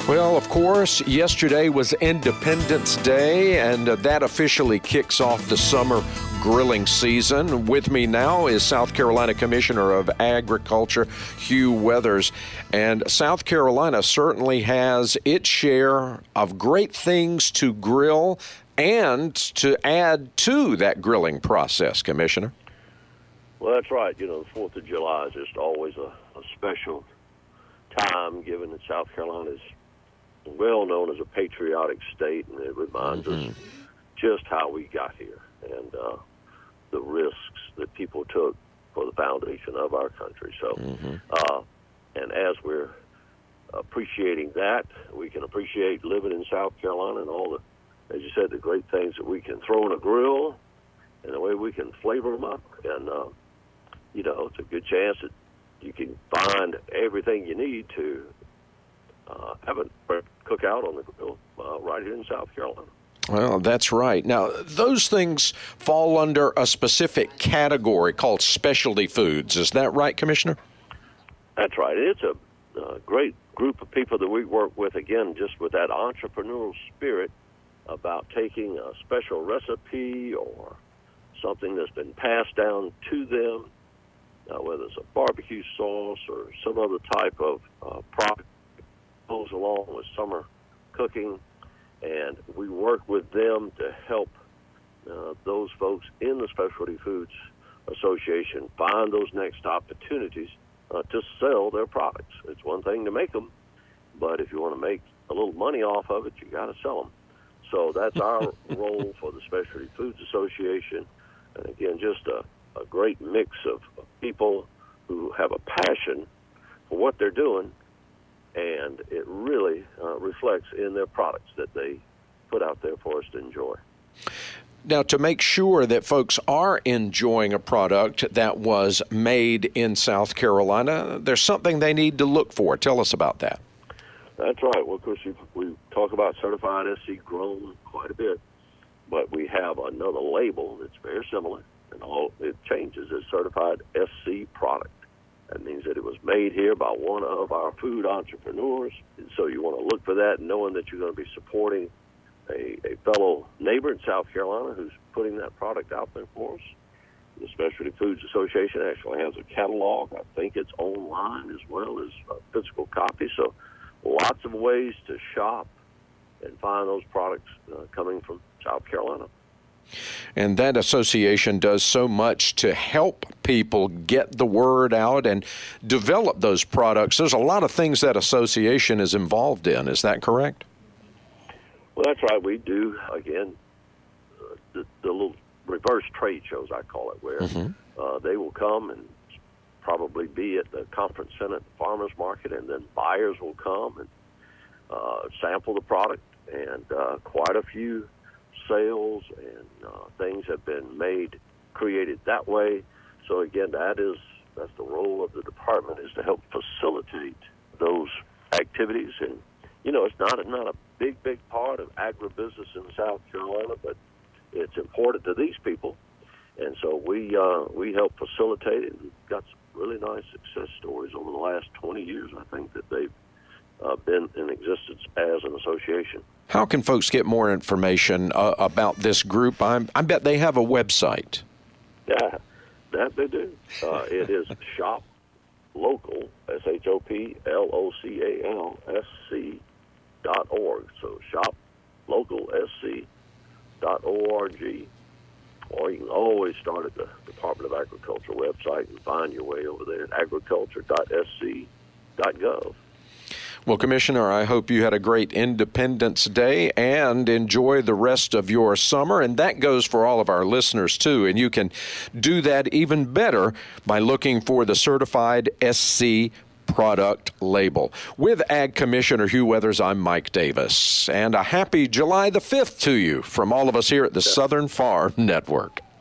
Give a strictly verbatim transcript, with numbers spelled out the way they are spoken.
Well, of course, yesterday was Independence Day, and uh, that officially kicks off the summer grilling season. With me now is South Carolina Commissioner of Agriculture, Hugh Weathers. And South Carolina certainly has its share of great things to grill and to add to that grilling process, Commissioner. Well, that's right. You know, the fourth of July is just always a, a special time, given that South Carolina is well known as a patriotic state, and it reminds mm-hmm. us just how we got here and uh, the risks that people took for the foundation of our country. So, mm-hmm. uh, and as we're appreciating that, we can appreciate living in South Carolina and all the, as you said, the great things that we can throw in a grill and the way we can flavor them up. And, uh, you know, it's a good chance that you can find everything you need to uh, have a cookout on the grill uh, right here in South Carolina. Well, that's right. Now, those things fall under a specific category called specialty foods. Is that right, Commissioner? That's right. It's a uh, great group of people that we work with, again, just with that entrepreneurial spirit about taking a special recipe or something that's been passed down to them, uh, whether it's a barbecue sauce or some other type of uh, product that goes along with summer cooking. And we work with them to help uh, those folks in the Specialty Foods Association find those next opportunities uh, to sell their products. It's one thing to make them, but if you want to make a little money off of it, you got to sell them. So that's our role for the Specialty Foods Association. And again, just a, a great mix of, of people who have a passion for what they're doing, and it really uh, reflects in their products that they put out there for us to enjoy. Now, to make sure that folks are enjoying a product that was made in South Carolina, there's something they need to look for. Tell us about that. That's right. Well, of course, we talk about certified S C grown quite a bit, but we have another label that's very similar, and all it changes is certified S C product. That means that it was made here by one of our food entrepreneurs. And so you want to look for that, knowing that you're going to be supporting a, a fellow neighbor in South Carolina who's putting that product out there for us. The Specialty Foods Association actually has a catalog. I think it's online as well as a physical copy. So lots of ways to shop and find those products uh, coming from South Carolina. And that association does so much to help people get the word out and develop those products. There's a lot of things that association is involved in. Is that correct? Well, that's right. We do, again, uh, the, the little reverse trade shows, I call it, where mm-hmm. uh, they will come and probably be at the conference center at the farmers market, and then buyers will come and uh, sample the product, and uh, quite a few sales and uh, things have been made, created that way. So again, that is that's the role of the department, is to help facilitate those activities. And you know, it's not not a big big part of agribusiness in South Carolina, but it's important to these people, and so we uh, we help facilitate it. And got some really nice success stories over the last twenty years. I think that they've uh, been in existence as an association. How can folks get more information uh, about this group? I'm, I bet they have a website. Yeah, that they do. Uh, it is Shop Local, S H O P L O C A L S C dot org. So Shop Local S C dot O R G. Or you can always start at the Department of Agriculture website and find your way over there at agriculture dot s c dot gov. Well, Commissioner, I hope you had a great Independence Day and enjoy the rest of your summer. And that goes for all of our listeners, too. And you can do that even better by looking for the certified S C product label. With Ag Commissioner Hugh Weathers, I'm Mike Davis. And a happy July the fifth to you from all of us here at the Southern Farm Network.